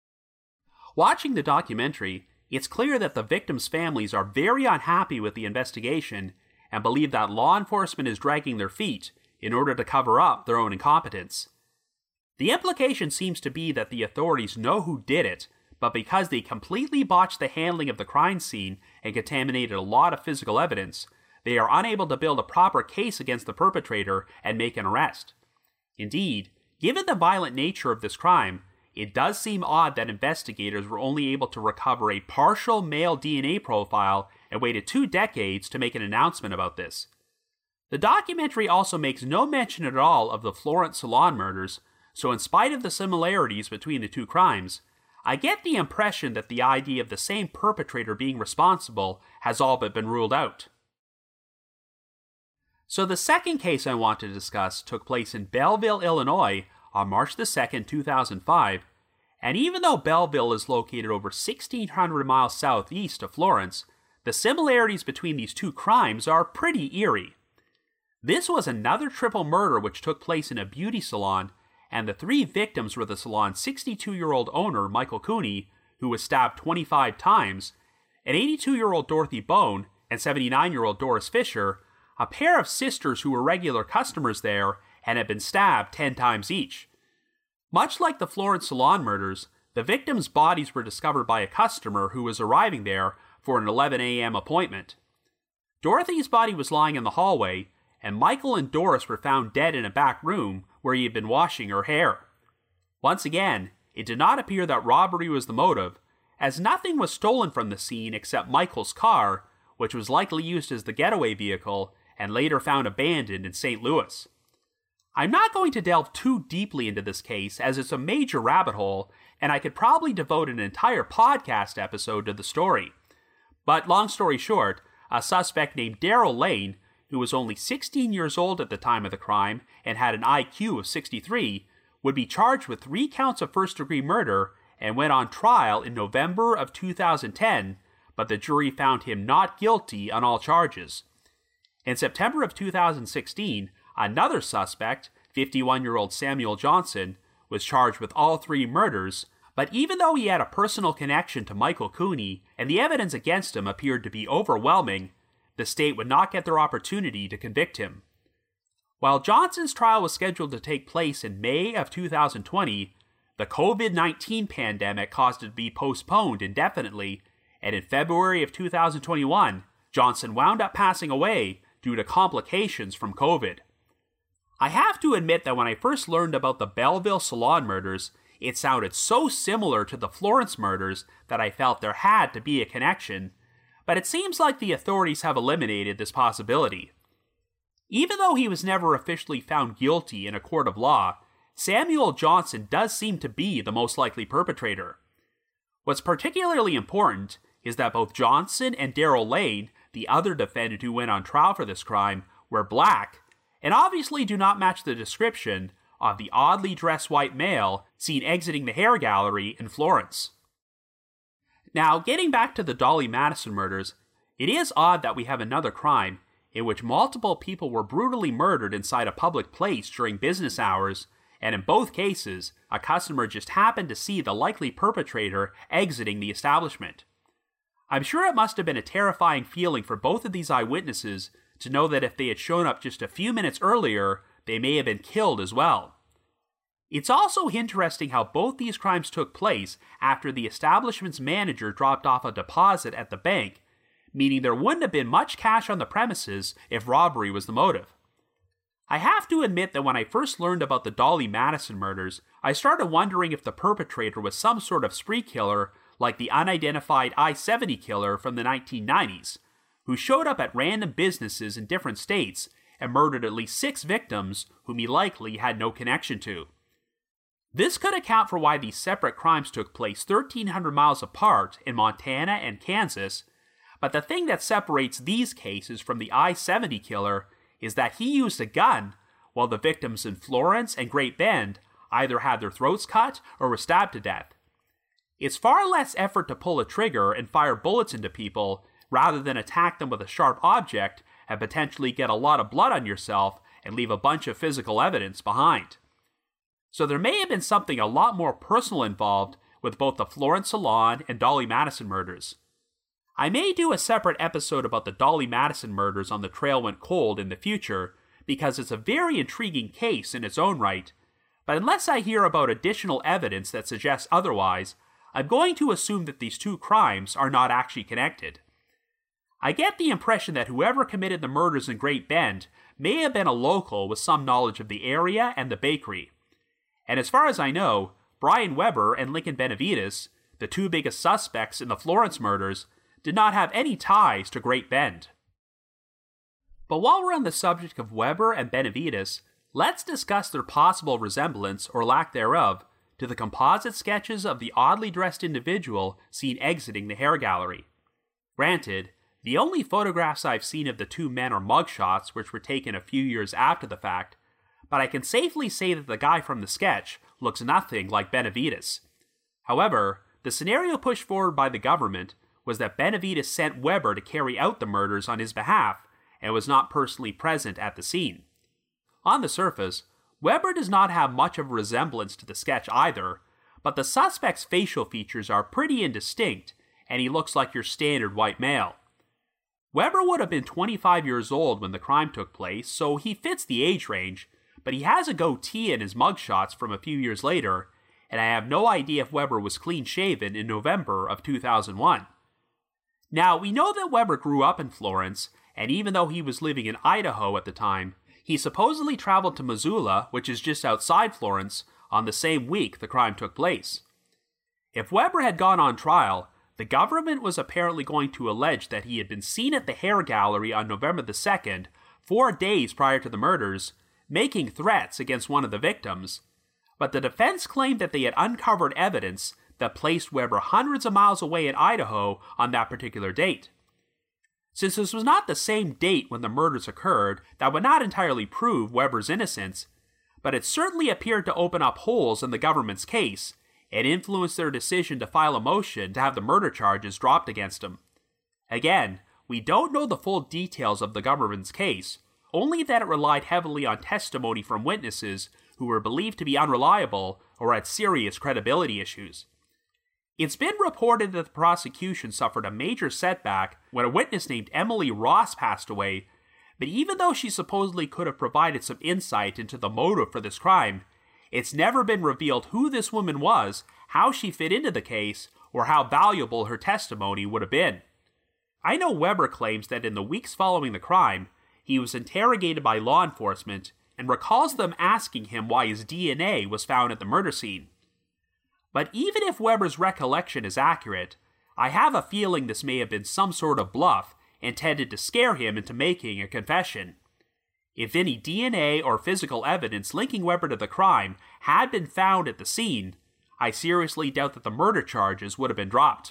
Watching the documentary, it's clear that the victims' families are very unhappy with the investigation and believe that law enforcement is dragging their feet in order to cover up their own incompetence. The implication seems to be that the authorities know who did it, but because they completely botched the handling of the crime scene and contaminated a lot of physical evidence, they are unable to build a proper case against the perpetrator and make an arrest. Indeed, given the violent nature of this crime, it does seem odd that investigators were only able to recover a partial male D N A profile and waited two decades to make an announcement about this. The documentary also makes no mention at all of the Florence Salon murders, so in spite of the similarities between the two crimes, I get the impression that the idea of the same perpetrator being responsible has all but been ruled out. So the second case I want to discuss took place in Belleville, Illinois, on March the second, two thousand five, and even though Belleville is located over sixteen hundred miles southeast of Florence, the similarities between these two crimes are pretty eerie. This was another triple murder which took place in a beauty salon, and the three victims were the salon's sixty-two-year-old owner, Michael Cooney, who was stabbed twenty-five times, and eighty-two-year-old Dorothy Bone and seventy-nine-year-old Doris Fisher, a pair of sisters who were regular customers there and had been stabbed ten times each. Much like the Florence Salon murders, the victims' bodies were discovered by a customer who was arriving there for an eleven a.m. appointment. Dorothy's body was lying in the hallway, and Michael and Doris were found dead in a back room where he had been washing her hair. Once again, it did not appear that robbery was the motive, as nothing was stolen from the scene except Michael's car, which was likely used as the getaway vehicle and later found abandoned in Saint Louis. I'm not going to delve too deeply into this case as it's a major rabbit hole, and I could probably devote an entire podcast episode to the story. But long story short, a suspect named Daryl Lane, who was only sixteen years old at the time of the crime and had an I Q of sixty-three, would be charged with three counts of first-degree murder and went on trial in November of two thousand ten, but the jury found him not guilty on all charges. In September of two thousand sixteen, another suspect, fifty-one-year-old Samuel Johnson, was charged with all three murders, but even though he had a personal connection to Michael Cooney and the evidence against him appeared to be overwhelming, the state would not get their opportunity to convict him. While Johnson's trial was scheduled to take place in May of two thousand twenty, the covid nineteen pandemic caused it to be postponed indefinitely, and in February of two thousand twenty-one, Johnson wound up passing away due to complications from COVID. I have to admit that when I first learned about the Belleville Salon murders, it sounded so similar to the Florence murders that I felt there had to be a connection, but it seems like the authorities have eliminated this possibility. Even though he was never officially found guilty in a court of law, Samuel Johnson does seem to be the most likely perpetrator. What's particularly important is that both Johnson and Daryl Lane, the other defendant who went on trial for this crime, were black, and obviously do not match the description of the oddly dressed white male seen exiting the hair gallery in Florence. Now, getting back to the Dolly Madison murders, it is odd that we have another crime in which multiple people were brutally murdered inside a public place during business hours, and in both cases, a customer just happened to see the likely perpetrator exiting the establishment. I'm sure it must have been a terrifying feeling for both of these eyewitnesses to know that if they had shown up just a few minutes earlier, they may have been killed as well. It's also interesting how both these crimes took place after the establishment's manager dropped off a deposit at the bank, meaning there wouldn't have been much cash on the premises if robbery was the motive. I have to admit that when I first learned about the Dolly Madison murders, I started wondering if the perpetrator was some sort of spree killer like the unidentified I seventy killer from the nineteen nineties, who showed up at random businesses in different states and murdered at least six victims whom he likely had no connection to. This could account for why these separate crimes took place thirteen hundred miles apart in Montana and Kansas, but the thing that separates these cases from the I seventy killer is that he used a gun, while the victims in Florence and Great Bend either had their throats cut or were stabbed to death. It's far less effort to pull a trigger and fire bullets into people rather than attack them with a sharp object and potentially get a lot of blood on yourself and leave a bunch of physical evidence behind. So there may have been something a lot more personal involved with both the Florence Salon and Dolly Madison murders. I may do a separate episode about the Dolly Madison murders on The Trail Went Cold in the future, because it's a very intriguing case in its own right, but unless I hear about additional evidence that suggests otherwise, I'm going to assume that these two crimes are not actually connected. I get the impression that whoever committed the murders in Great Bend may have been a local with some knowledge of the area and the bakery. And as far as I know, Brian Weber and Lincoln Benavides, the two biggest suspects in the Florence murders, did not have any ties to Great Bend. But while we're on the subject of Weber and Benavides, let's discuss their possible resemblance, or lack thereof, to the composite sketches of the oddly dressed individual seen exiting the hair gallery. Granted, the only photographs I've seen of the two men are mugshots which were taken a few years after the fact, but I can safely say that the guy from the sketch looks nothing like Benavides. However, the scenario pushed forward by the government was that Benavides sent Weber to carry out the murders on his behalf and was not personally present at the scene. On the surface, Weber does not have much of a resemblance to the sketch either, but the suspect's facial features are pretty indistinct, and he looks like your standard white male. Weber would have been twenty-five years old when the crime took place, so he fits the age range, but he has a goatee in his mugshots from a few years later, and I have no idea if Weber was clean-shaven in November of two thousand one. Now, we know that Weber grew up in Florence, and even though he was living in Idaho at the time, he supposedly traveled to Missoula, which is just outside Florence, on the same week the crime took place. If Weber had gone on trial, the government was apparently going to allege that he had been seen at the hair gallery on November the second, four days prior to the murders, making threats against one of the victims, but the defense claimed that they had uncovered evidence that placed Weber hundreds of miles away in Idaho on that particular date. Since this was not the same date when the murders occurred, that would not entirely prove Weber's innocence, but it certainly appeared to open up holes in the government's case and influence their decision to file a motion to have the murder charges dropped against him. Again, we don't know the full details of the government's case, only that it relied heavily on testimony from witnesses who were believed to be unreliable or had serious credibility issues. It's been reported that the prosecution suffered a major setback when a witness named Emily Ross passed away, but even though she supposedly could have provided some insight into the motive for this crime, it's never been revealed who this woman was, how she fit into the case, or how valuable her testimony would have been. I know Weber claims that in the weeks following the crime, he was interrogated by law enforcement and recalls them asking him why his D N A was found at the murder scene. But even if Weber's recollection is accurate, I have a feeling this may have been some sort of bluff intended to scare him into making a confession. If any D N A or physical evidence linking Weber to the crime had been found at the scene, I seriously doubt that the murder charges would have been dropped.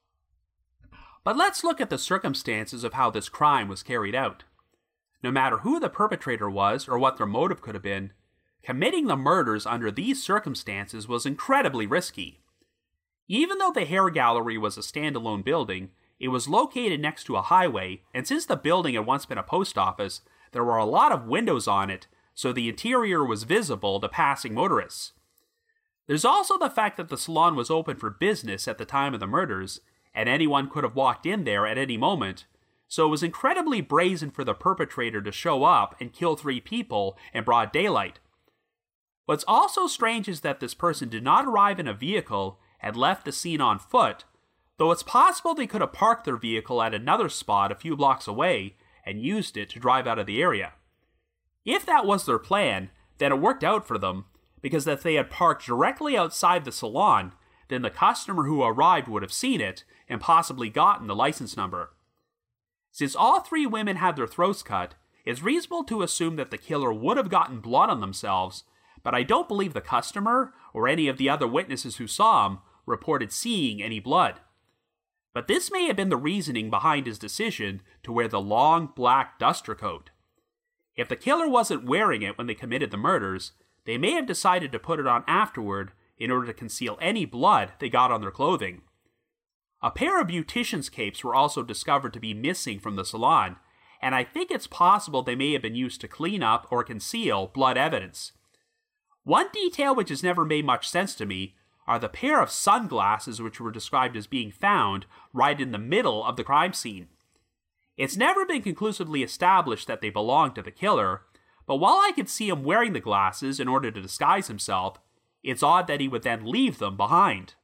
But let's look at the circumstances of how this crime was carried out. No matter who the perpetrator was or what their motive could have been, committing the murders under these circumstances was incredibly risky. Even though the hair gallery was a standalone building, it was located next to a highway, and since the building had once been a post office, there were a lot of windows on it, so the interior was visible to passing motorists. There's also the fact that the salon was open for business at the time of the murders, and anyone could have walked in there at any moment, so it was incredibly brazen for the perpetrator to show up and kill three people in broad daylight. What's also strange is that this person did not arrive in a vehicle and left the scene on foot, though it's possible they could have parked their vehicle at another spot a few blocks away and used it to drive out of the area. If that was their plan, then it worked out for them, because if they had parked directly outside the salon, then the customer who arrived would have seen it and possibly gotten the license number. Since all three women had their throats cut, it's reasonable to assume that the killer would have gotten blood on themselves, but I don't believe the customer or any of the other witnesses who saw him reported seeing any blood. But this may have been the reasoning behind his decision to wear the long black duster coat. If the killer wasn't wearing it when they committed the murders, they may have decided to put it on afterward in order to conceal any blood they got on their clothing. A pair of beautician's capes were also discovered to be missing from the salon, and I think it's possible they may have been used to clean up or conceal blood evidence. One detail which has never made much sense to me are the pair of sunglasses which were described as being found right in the middle of the crime scene. It's never been conclusively established that they belonged to the killer, but while I could see him wearing the glasses in order to disguise himself, it's odd that he would then leave them behind.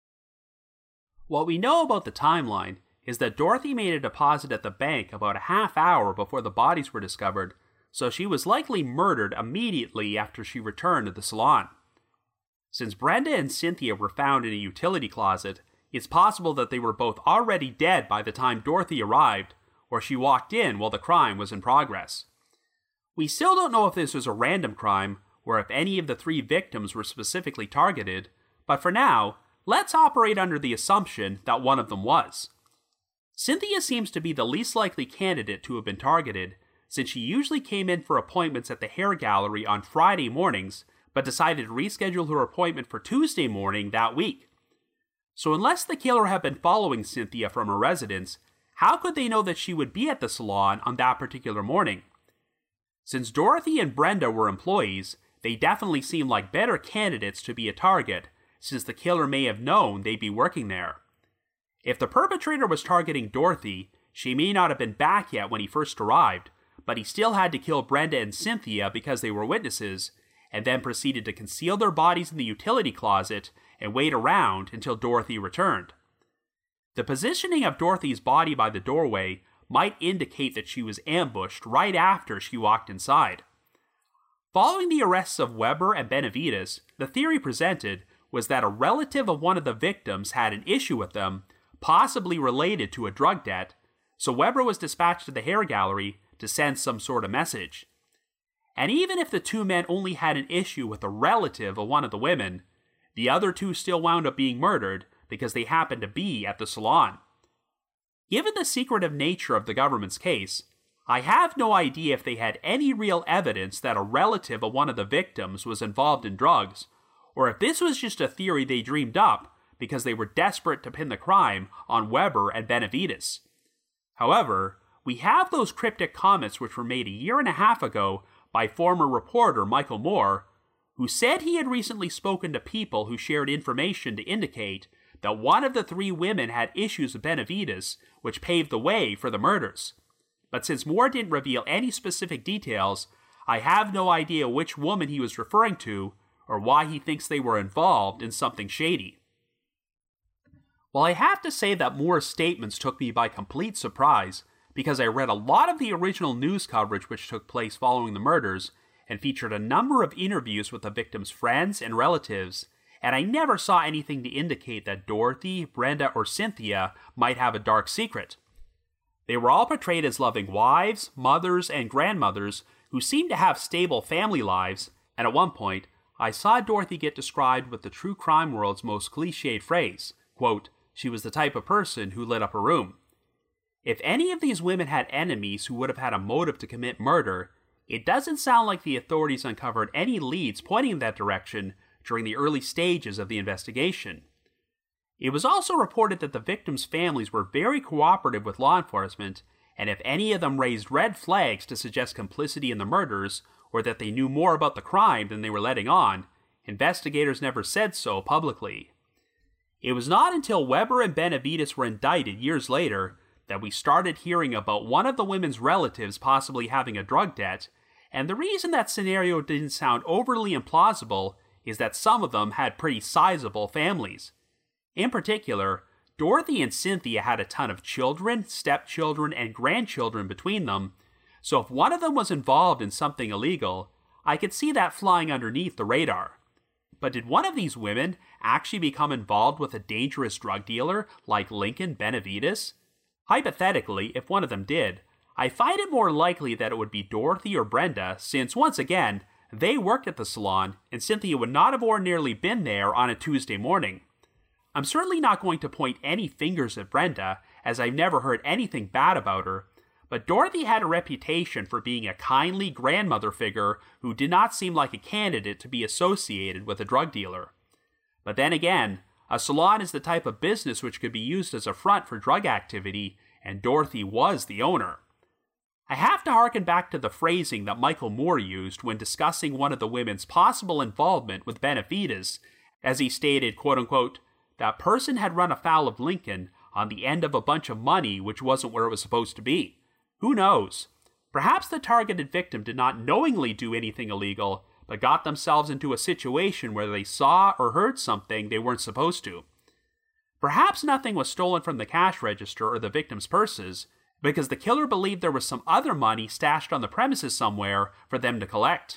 What we know about the timeline is that Dorothy made a deposit at the bank about a half hour before the bodies were discovered, so she was likely murdered immediately after she returned to the salon. Since Brenda and Cynthia were found in a utility closet, it's possible that they were both already dead by the time Dorothy arrived, or she walked in while the crime was in progress. We still don't know if this was a random crime, or if any of the three victims were specifically targeted, but for now, let's operate under the assumption that one of them was. Cynthia seems to be the least likely candidate to have been targeted, since she usually came in for appointments at the hair gallery on Friday mornings, but decided to reschedule her appointment for Tuesday morning that week. So unless the killer had been following Cynthia from her residence, how could they know that she would be at the salon on that particular morning? Since Dorothy and Brenda were employees, they definitely seem like better candidates to be a target, since the killer may have known they'd be working there. If the perpetrator was targeting Dorothy, she may not have been back yet when he first arrived, but he still had to kill Brenda and Cynthia because they were witnesses, and then proceeded to conceal their bodies in the utility closet and wait around until Dorothy returned. The positioning of Dorothy's body by the doorway might indicate that she was ambushed right after she walked inside. Following the arrests of Weber and Benavides, the theory presented was that a relative of one of the victims had an issue with them, possibly related to a drug debt, so Weber was dispatched to the hair gallery to send some sort of message. And even if the two men only had an issue with a relative of one of the women, the other two still wound up being murdered because they happened to be at the salon. Given the secretive nature of the government's case, I have no idea if they had any real evidence that a relative of one of the victims was involved in drugs, or if this was just a theory they dreamed up because they were desperate to pin the crime on Weber and Benavides. However, we have those cryptic comments which were made a year and a half ago by former reporter Michael Moore, who said he had recently spoken to people who shared information to indicate that one of the three women had issues with Benavides, which paved the way for the murders. But since Moore didn't reveal any specific details, I have no idea which woman he was referring to or why he thinks they were involved in something shady. While I have to say that Moore's statements took me by complete surprise, because I read a lot of the original news coverage which took place following the murders, and featured a number of interviews with the victims' friends and relatives, and I never saw anything to indicate that Dorothy, Brenda, or Cynthia might have a dark secret. They were all portrayed as loving wives, mothers, and grandmothers who seemed to have stable family lives, and at one point, I saw Dorothy get described with the true crime world's most cliched phrase, quote, "She was the type of person who lit up a room." If any of these women had enemies who would have had a motive to commit murder, it doesn't sound like the authorities uncovered any leads pointing in that direction during the early stages of the investigation. It was also reported that the victims' families were very cooperative with law enforcement, and if any of them raised red flags to suggest complicity in the murders, or that they knew more about the crime than they were letting on, investigators never said so publicly. It was not until Weber and Benavides were indicted years later that we started hearing about one of the women's relatives possibly having a drug debt, and the reason that scenario didn't sound overly implausible is that some of them had pretty sizable families. In particular, Dorothy and Cynthia had a ton of children, stepchildren, and grandchildren between them, so if one of them was involved in something illegal, I could see that flying underneath the radar. But did one of these women actually become involved with a dangerous drug dealer like Lincoln Benavides? Hypothetically, if one of them did, I find it more likely that it would be Dorothy or Brenda, since, once again, they worked at the salon, and Cynthia would not have ordinarily been there on a Tuesday morning. I'm certainly not going to point any fingers at Brenda, as I've never heard anything bad about her, but Dorothy had a reputation for being a kindly grandmother figure who did not seem like a candidate to be associated with a drug dealer. But then again, a salon is the type of business which could be used as a front for drug activity, and Dorothy was the owner. I have to harken back to the phrasing that Michael Moore used when discussing one of the women's possible involvement with Benavides, as he stated, quote-unquote, "That person had run afoul of Lincoln on the end of a bunch of money which wasn't where it was supposed to be. Who knows? Perhaps the targeted victim did not knowingly do anything illegal, but got themselves into a situation where they saw or heard something they weren't supposed to. Perhaps nothing was stolen from the cash register or the victim's purses, because the killer believed there was some other money stashed on the premises somewhere for them to collect."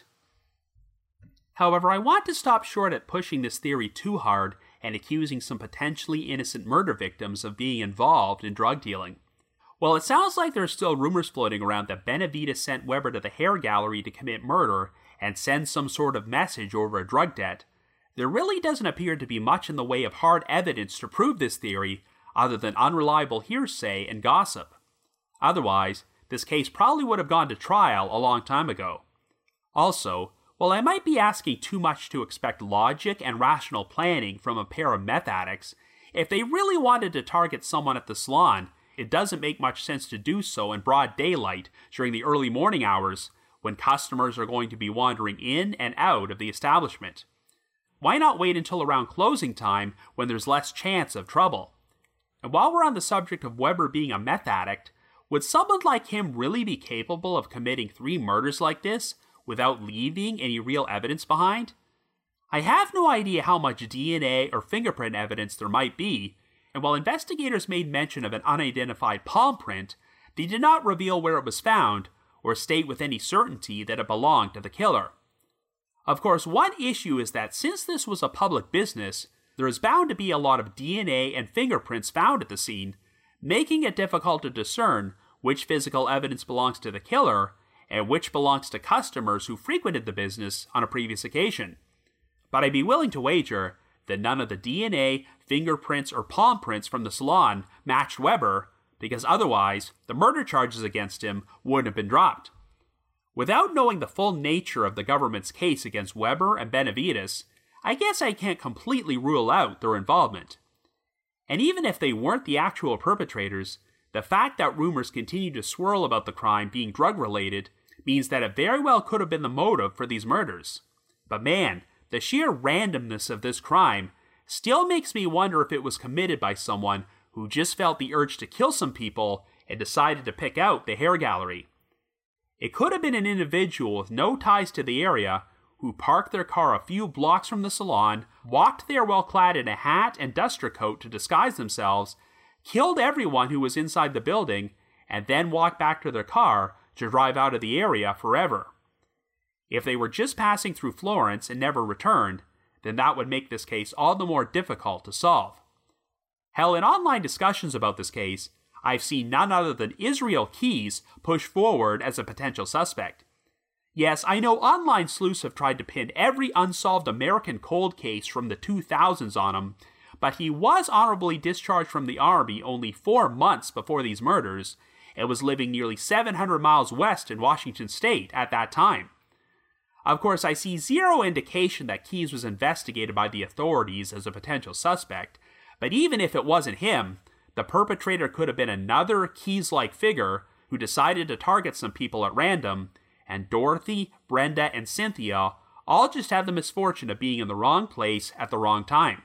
However, I want to stop short at pushing this theory too hard and accusing some potentially innocent murder victims of being involved in drug dealing. While it sounds like there are still rumors floating around that Benavides sent Weber to the hair gallery to commit murder and send some sort of message over a drug debt, there really doesn't appear to be much in the way of hard evidence to prove this theory other than unreliable hearsay and gossip. Otherwise, this case probably would have gone to trial a long time ago. Also, while I might be asking too much to expect logic and rational planning from a pair of meth addicts, if they really wanted to target someone at the salon, it doesn't make much sense to do so in broad daylight during the early morning hours when customers are going to be wandering in and out of the establishment. Why not wait until around closing time when there's less chance of trouble? And while we're on the subject of Weber being a meth addict, would someone like him really be capable of committing three murders like this without leaving any real evidence behind? I have no idea how much D N A or fingerprint evidence there might be, and while investigators made mention of an unidentified palm print, they did not reveal where it was found or state with any certainty that it belonged to the killer. Of course, one issue is that since this was a public business, there is bound to be a lot of D N A and fingerprints found at the scene, making it difficult to discern which physical evidence belongs to the killer and which belongs to customers who frequented the business on a previous occasion. But I'd be willing to wager that none of the D N A, fingerprints, or palm prints from the salon matched Weber, because otherwise, the murder charges against him wouldn't have been dropped. Without knowing the full nature of the government's case against Weber and Benavides, I guess I can't completely rule out their involvement. And even if they weren't the actual perpetrators, the fact that rumors continue to swirl about the crime being drug-related means that it very well could have been the motive for these murders. But man, the sheer randomness of this crime still makes me wonder if it was committed by someone who just felt the urge to kill some people and decided to pick out the hair gallery. It could have been an individual with no ties to the area who parked their car a few blocks from the salon, walked there well clad in a hat and duster coat to disguise themselves, killed everyone who was inside the building, and then walked back to their car to drive out of the area forever. If they were just passing through Florence and never returned, then that would make this case all the more difficult to solve. Hell, in online discussions about this case, I've seen none other than Israel Keyes push forward as a potential suspect. Yes, I know online sleuths have tried to pin every unsolved American cold case from the two thousands on him, but he was honorably discharged from the Army only four months before these murders, and was living nearly seven hundred miles west in Washington state at that time. Of course, I see zero indication that Keyes was investigated by the authorities as a potential suspect, but even if it wasn't him, the perpetrator could have been another Keyes-like figure who decided to target some people at random, and Dorothy, Brenda, and Cynthia all just had the misfortune of being in the wrong place at the wrong time.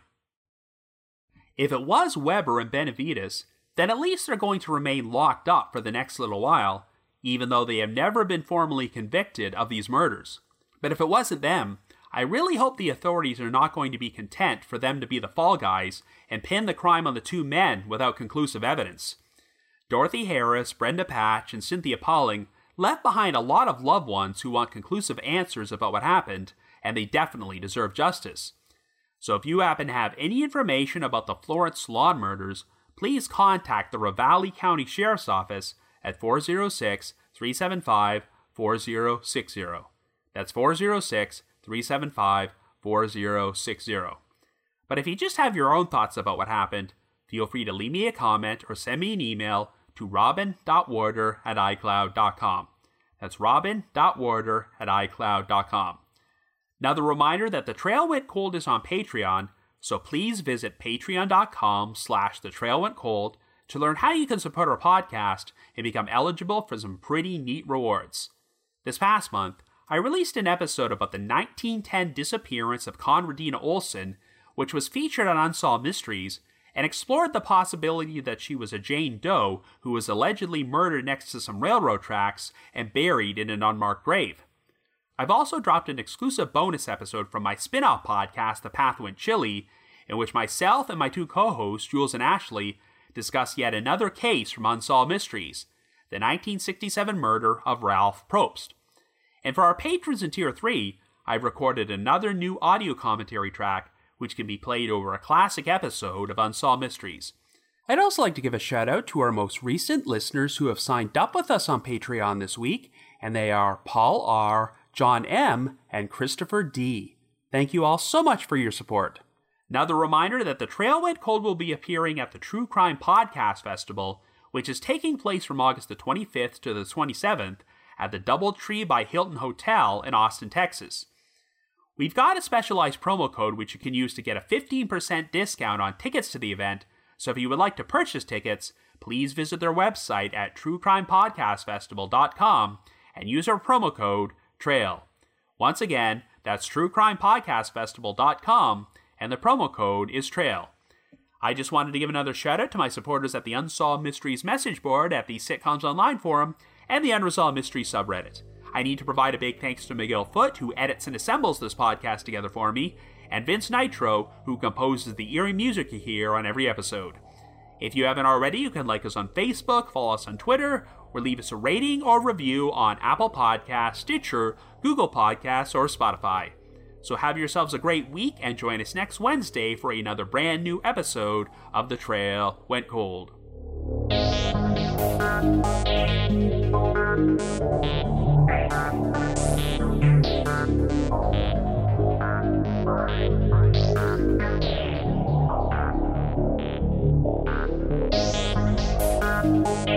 If it was Weber and Benavides, then at least they're going to remain locked up for the next little while, even though they have never been formally convicted of these murders. But if it wasn't them, I really hope the authorities are not going to be content for them to be the fall guys and pin the crime on the two men without conclusive evidence. Dorothy Harris, Brenda Patch, and Cynthia Pauling left behind a lot of loved ones who want conclusive answers about what happened, and they definitely deserve justice. So if you happen to have any information about the Florence Salon murders, please contact the Ravalli County Sheriff's Office at four oh six, three seven five, four oh six oh. That's four oh six, three seven five, four oh six oh. But if you just have your own thoughts about what happened, feel free to leave me a comment or send me an email to robin dot warder at i cloud dot com. That's robin dot warder at i cloud dot com. Now, the reminder that The Trail Went Cold is on Patreon, so please visit patreon.com slash The Trail Went Cold to learn how you can support our podcast and become eligible for some pretty neat rewards. This past month, I released an episode about the nineteen ten disappearance of Conradina Olson, which was featured on Unsolved Mysteries, and explored the possibility that she was a Jane Doe who was allegedly murdered next to some railroad tracks and buried in an unmarked grave. I've also dropped an exclusive bonus episode from my spin-off podcast, The Path Went Chilly, in which myself and my two co-hosts, Jules and Ashley, discuss yet another case from Unsolved Mysteries, the nineteen sixty-seven murder of Ralph Probst. And for our patrons in Tier three, I've recorded another new audio commentary track which can be played over a classic episode of Unsolved Mysteries. I'd also like to give a shout out to our most recent listeners who have signed up with us on Patreon this week, and they are Paul R., John M., and Christopher D. Thank you all so much for your support. Now, the reminder that The Trail Went Cold will be appearing at the True Crime Podcast Festival, which is taking place from August the twenty-fifth to the twenty-seventh at the Doubletree by Hilton Hotel in Austin, Texas. We've got a specialized promo code which you can use to get a fifteen percent discount on tickets to the event, so if you would like to purchase tickets, please visit their website at true crime podcast festival dot com and use our promo code TRAIL. Once again, that's true crime podcast festival dot com, and the promo code is TRAIL. I just wanted to give another shout out to my supporters at the Unsolved Mysteries message board at the Sitcoms Online forum and the Unresolved Mysteries subreddit. I need to provide a big thanks to Miguel Foote, who edits and assembles this podcast together for me, and Vince Nitro, who composes the eerie music you hear on every episode. If you haven't already, you can like us on Facebook, follow us on Twitter, or leave us a rating or review on Apple Podcasts, Stitcher, Google Podcasts, or Spotify. So have yourselves a great week and join us next Wednesday for another brand new episode of The Trail Went Cold. Thank you.